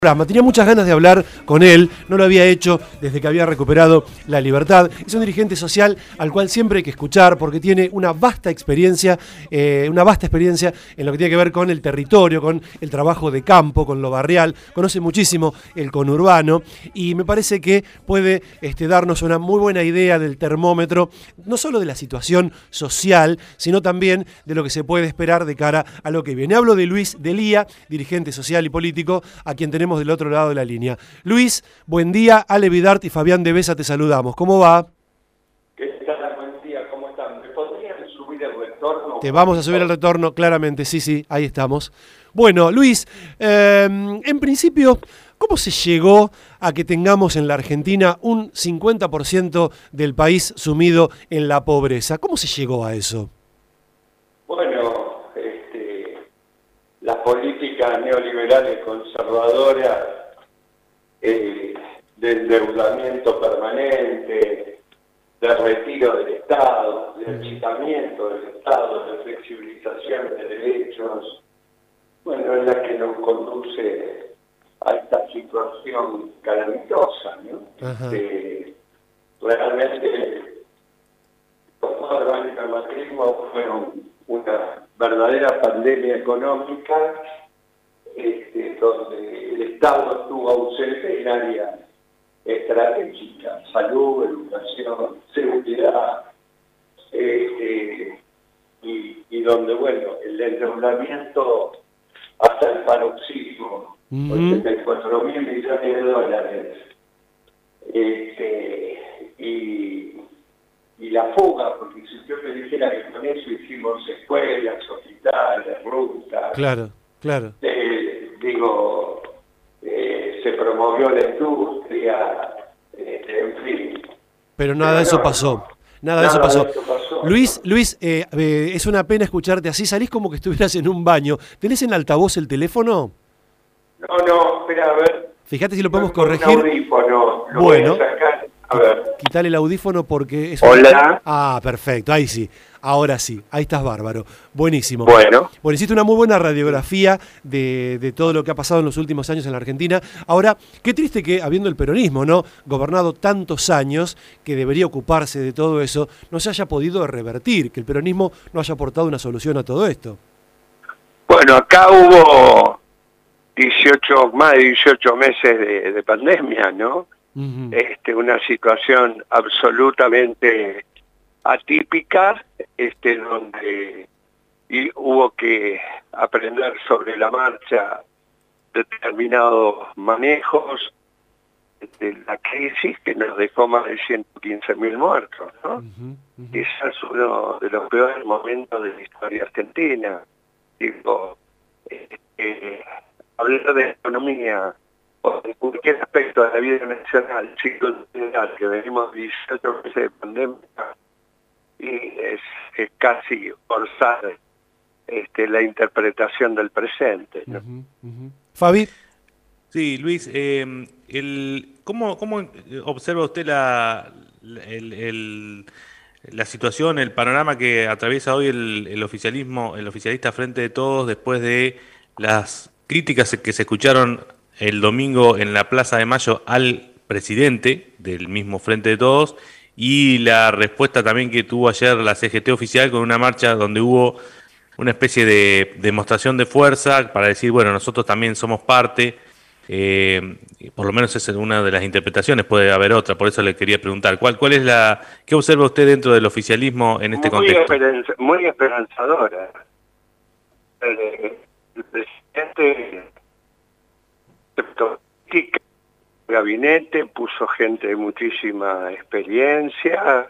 Tenía muchas ganas de hablar con él, no lo había hecho desde que había recuperado la libertad. Es un dirigente social al cual siempre hay que escuchar porque tiene una vasta experiencia en lo que tiene que ver con el territorio, con el trabajo de campo, con lo barrial, conoce muchísimo el conurbano y me parece que puede darnos una muy buena idea del termómetro, no solo de la situación social, sino también de lo que se puede esperar de cara a lo que viene. Hablo de Luis D'Elia, dirigente social y político, a quien tenemos del otro lado de la línea. Luis, buen día. Ale Vidart y Fabián de Besa te saludamos. ¿Cómo va? ¿Qué tal? Buen día, ¿cómo están? ¿Me podrían subir el retorno? Te vamos a subir el retorno, claramente. Sí, ahí estamos. Bueno, Luis, en principio, ¿cómo se llegó a que tengamos en la Argentina un 50% del país sumido en la pobreza? ¿Cómo se llegó a eso? Bueno, las políticas neoliberales conservadoras, de endeudamiento permanente, de retiro del Estado, de achicamiento del Estado, de flexibilización de derechos, bueno, es la que nos conduce a esta situación calamitosa, ¿no? Realmente los 4 años de macrismo fueron una verdadera pandemia económica, donde el Estado estuvo ausente en áreas estratégicas, salud, educación, seguridad, y donde, bueno, el endeudamiento hasta el paroxismo, 84.000 millones de dólares, y la fuga, porque si yo me dijera que con eso hicimos escuelas, hospitales, rutas, Claro. se promovió la industria, en fin. Pero nada de eso pasó. Nada de eso pasó. Luis, es una pena escucharte así. Salís como que estuvieras en un baño. ¿Tenés en altavoz el teléfono? No, espera, a ver. Fíjate si lo podemos corregir. Un audífono, lo bueno, voy a sacar. A ver. Quitale el audífono porque es... Hola. Ah, perfecto, ahí sí. Ahora sí, ahí estás bárbaro. Buenísimo. Bueno, hiciste una muy buena radiografía de todo lo que ha pasado en los últimos años en la Argentina. Ahora, qué triste que, habiendo el peronismo, ¿no?, gobernado tantos años, que debería ocuparse de todo eso, no se haya podido revertir, que el peronismo no haya aportado una solución a todo esto. bueno, acá hubo más de 18 meses de pandemia, ¿no? Una situación absolutamente atípica, donde hubo que aprender sobre la marcha determinados manejos de la crisis que nos dejó más de 115.000 muertos, ¿no? Ese es uno de los peores momentos de la historia argentina. Hablar de economía o de cualquier aspecto de la vida nacional, ciclo general, que venimos 18 meses de pandemia, y es casi forzar la interpretación del presente, ¿no? Fabi. Sí, Luis, ¿cómo observa usted la situación, el panorama que atraviesa hoy el oficialista Frente de Todos, después de las críticas que se escucharon el domingo en la Plaza de Mayo al presidente del mismo Frente de Todos, y la respuesta también que tuvo ayer la CGT oficial con una marcha donde hubo una especie de demostración de fuerza para decir, bueno, nosotros también somos parte? Por lo menos esa es una de las interpretaciones, puede haber otra, por eso le quería preguntar, ¿cuál es qué observa usted dentro del oficialismo en este contexto? Muy esperanzadora. El presidente el gabinete puso gente de muchísima experiencia.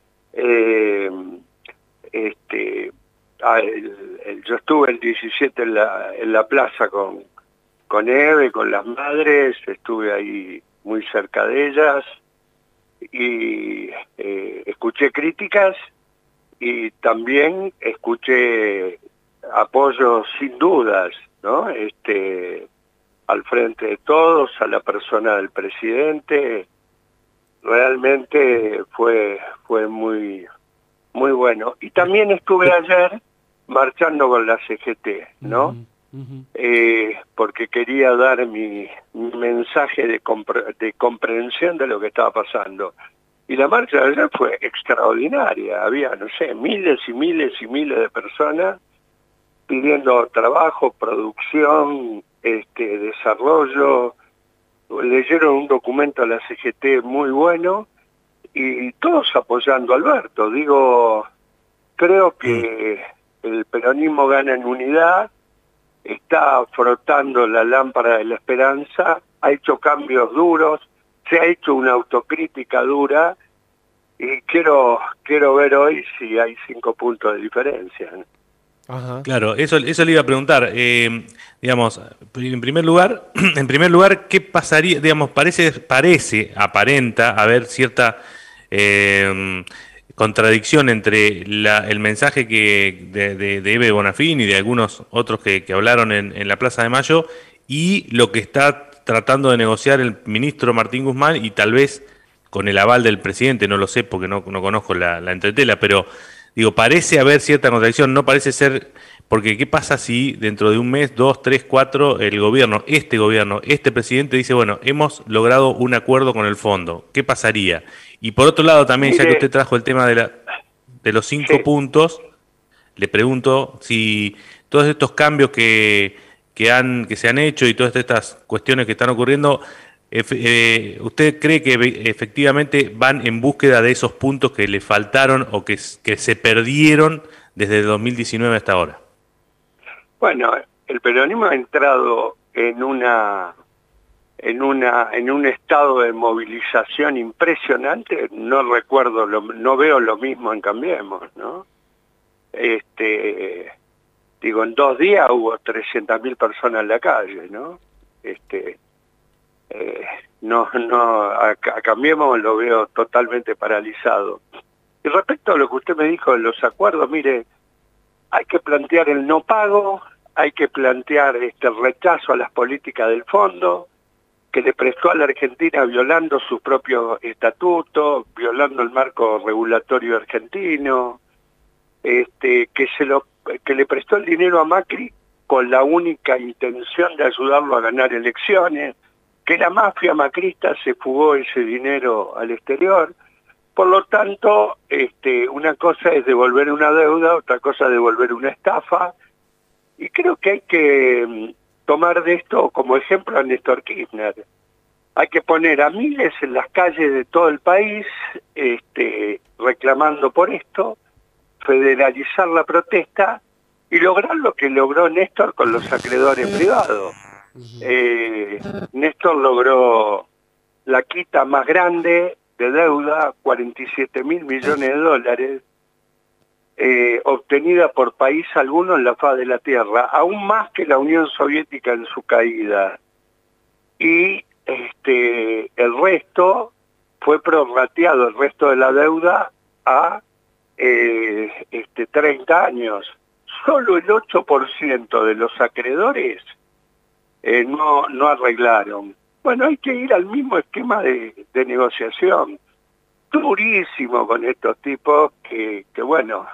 Yo estuve el 17 en la plaza con Eve, con las madres, estuve ahí muy cerca de ellas y escuché críticas y también escuché apoyos sin dudas, ¿no? Al Frente de Todos, a la persona del presidente. Realmente fue muy bueno. Y también estuve ayer marchando con la CGT, ¿no? porque quería dar mi mensaje de comprensión de lo que estaba pasando. Y la marcha de ayer fue extraordinaria, había, no sé, miles y miles y miles de personas pidiendo trabajo, producción, desarrollo, leyeron un documento a la CGT muy bueno, y todos apoyando a Alberto. Digo, creo que el peronismo gana en unidad, está frotando la lámpara de la esperanza, ha hecho cambios duros, se ha hecho una autocrítica dura, y quiero ver hoy si hay 5 puntos de diferencia. Ajá. Claro, eso le iba a preguntar. Digamos, en primer lugar, ¿qué pasaría? Digamos, aparenta haber cierta contradicción entre el mensaje de Eve Bonafín y de algunos otros que hablaron en la Plaza de Mayo y lo que está tratando de negociar el ministro Martín Guzmán y tal vez con el aval del presidente, no lo sé porque no conozco la entretela, pero digo, parece haber cierta contradicción, no parece ser, porque ¿qué pasa si dentro de un mes, 2, 3, 4, el gobierno, este presidente dice, bueno, hemos logrado un acuerdo con el fondo? ¿Qué pasaría? Y por otro lado también, ya que usted trajo el tema de los 5 puntos, le pregunto si todos estos cambios que se han hecho y todas estas cuestiones que están ocurriendo, ¿usted cree que efectivamente van en búsqueda de esos puntos que le faltaron o que se perdieron desde 2019 hasta ahora? Bueno, el peronismo ha entrado en un estado de movilización impresionante. No veo lo mismo en Cambiemos, ¿no? Digo, en 2 días hubo 300.000 personas en la calle, ¿no? A Cambiemos lo veo totalmente paralizado. Y respecto a lo que usted me dijo de los acuerdos, mire, hay que plantear el no pago, hay que plantear el rechazo a las políticas del fondo, que le prestó a la Argentina violando sus propios estatutos, violando el marco regulatorio argentino, que le prestó el dinero a Macri con la única intención de ayudarlo a ganar elecciones, que la mafia macrista se fugó ese dinero al exterior. Por lo tanto, una cosa es devolver una deuda, otra cosa es devolver una estafa, y creo que hay que tomar de esto como ejemplo a Néstor Kirchner. Hay que poner a miles en las calles de todo el país reclamando por esto, federalizar la protesta y lograr lo que logró Néstor con los acreedores privados. Néstor logró la quita más grande de deuda, 47.000 millones de dólares, obtenida por país alguno en la faz de la Tierra, aún más que la Unión Soviética en su caída. Y el resto fue prorrateado, el resto de la deuda, a 30 años. Solo el 8% de los acreedores no arreglaron. Bueno, hay que ir al mismo esquema de negociación. Durísimo con estos tipos que bueno,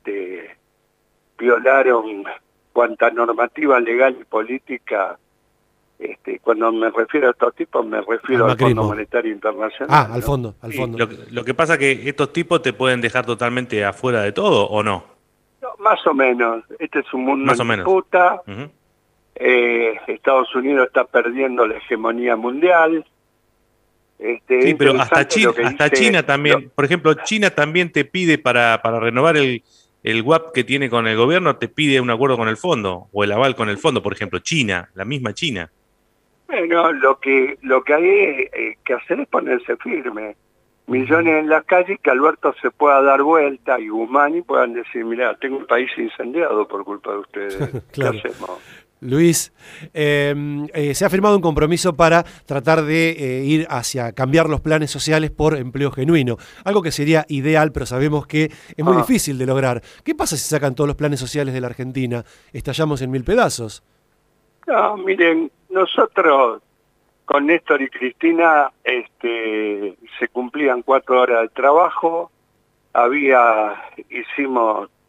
violaron cuanta normativa legal y política. Cuando me refiero a estos tipos, me refiero al Fondo Monetario Internacional. Ah, al fondo, al fondo. Lo que pasa es que estos tipos te pueden dejar totalmente afuera de todo, ¿o no? No, más o menos. Este es un mundo en disputa. Estados Unidos está perdiendo la hegemonía mundial. Sí, pero hasta China también, por ejemplo, China también te pide para renovar el WAP que tiene con el gobierno, te pide un acuerdo con el fondo, o el aval con el fondo, por ejemplo, China, la misma China. Bueno, lo que hay que hacer es ponerse firme. Millones en las calles, que Alberto se pueda dar vuelta y Guzmán y puedan decir, mirá, tengo un país incendiado por culpa de ustedes. Claro. ¿Qué hacemos? Luis, se ha firmado un compromiso para tratar de ir hacia cambiar los planes sociales por empleo genuino, algo que sería ideal, pero sabemos que es muy difícil de lograr. ¿Qué pasa si sacan todos los planes sociales de la Argentina? ¿Estallamos en 1000 pedazos? No, miren, nosotros con Néstor y Cristina se cumplían 4 horas de trabajo, hicimos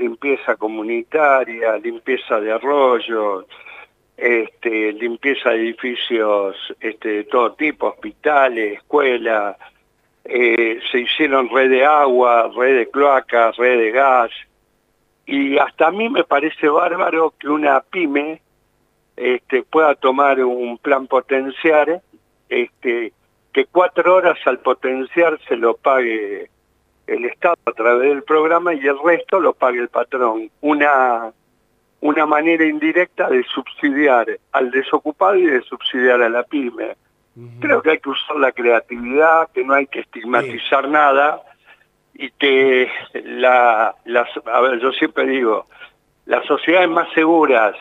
limpieza comunitaria, limpieza de arroyos, limpieza de edificios de todo tipo, hospitales, escuelas, se hicieron red de agua, red de cloacas, red de gas, y hasta a mí me parece bárbaro que una pyme pueda tomar un plan potenciar, que 4 horas al potenciar se lo pague el Estado a través del programa y el resto lo pague el patrón. Una manera indirecta de subsidiar al desocupado y de subsidiar a la pyme. Creo que hay que usar la creatividad, que no hay que estigmatizar nada, y que a ver, yo siempre digo, las sociedades más seguras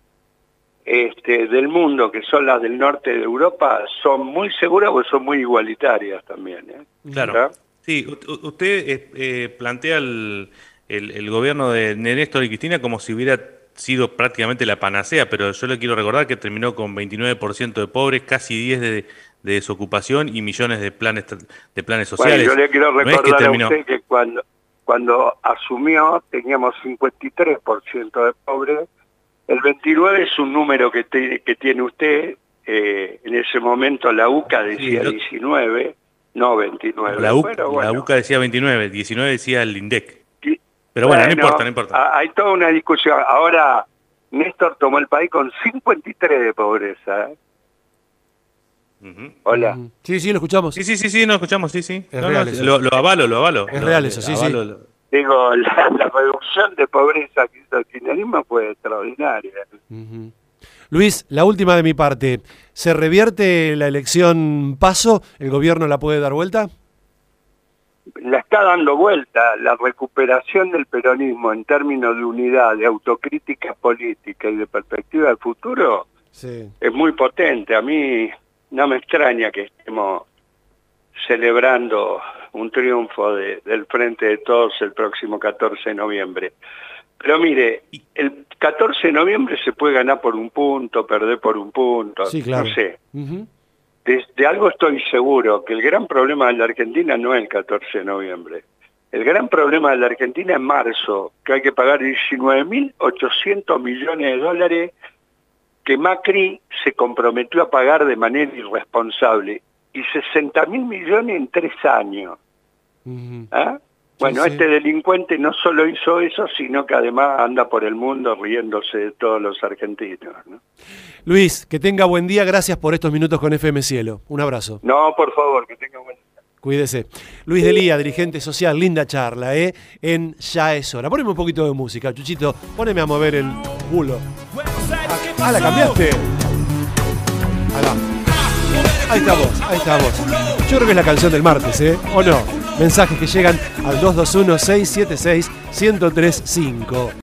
del mundo, que son las del norte de Europa, son muy seguras porque son muy igualitarias también. Claro. ¿verdad? Sí, usted plantea el gobierno de Néstor y Cristina como si hubiera sido prácticamente la panacea, pero yo le quiero recordar que terminó con 29% de pobres, casi 10 de desocupación y millones de planes sociales. Bueno, yo le quiero recordar a usted que cuando asumió teníamos 53% de pobres. El 29 es un número que tiene usted. En ese momento la UCA decía 19, no 29. La UCA decía 29, 19 decía el INDEC. Pero bueno, no importa. Hay toda una discusión. Ahora, Néstor tomó el país con 53 de pobreza. Hola. Sí, lo escuchamos. Sí, no escuchamos, sí. Es real eso. Lo avalo. Es real eso, sí. Digo, la reducción de pobreza que hizo el kirchnerismo fue extraordinaria. Luis, la última de mi parte. ¿Se revierte la elección Paso? ¿El gobierno la puede dar vuelta? La está dando vuelta. La recuperación del peronismo en términos de unidad, de autocrítica política y de perspectiva del futuro es muy potente. A mí no me extraña que estemos celebrando un triunfo del Frente de Todos el próximo 14 de noviembre. Pero mire, el 14 de noviembre se puede ganar por un punto, perder por un punto, sí, claro. No sé. De algo estoy seguro, que el gran problema de la Argentina no es el 14 de noviembre. El gran problema de la Argentina es marzo, que hay que pagar 19.800 millones de dólares que Macri se comprometió a pagar de manera irresponsable, y 60.000 millones en 3 años. Bueno, este delincuente no solo hizo eso, sino que además anda por el mundo riéndose de todos los argentinos, ¿no? Luis, que tenga buen día, gracias por estos minutos con FM Cielo. Un abrazo. No, por favor, que tenga buen día. Cuídese. Luis Delía, dirigente social, linda charla, en Ya es hora. Poneme un poquito de música, Chuchito, poneme a mover el culo. ¿La cambiaste? Ahí estamos. Yo creo que es la canción del martes, ¿o no? Mensajes que llegan al 221-676-1035.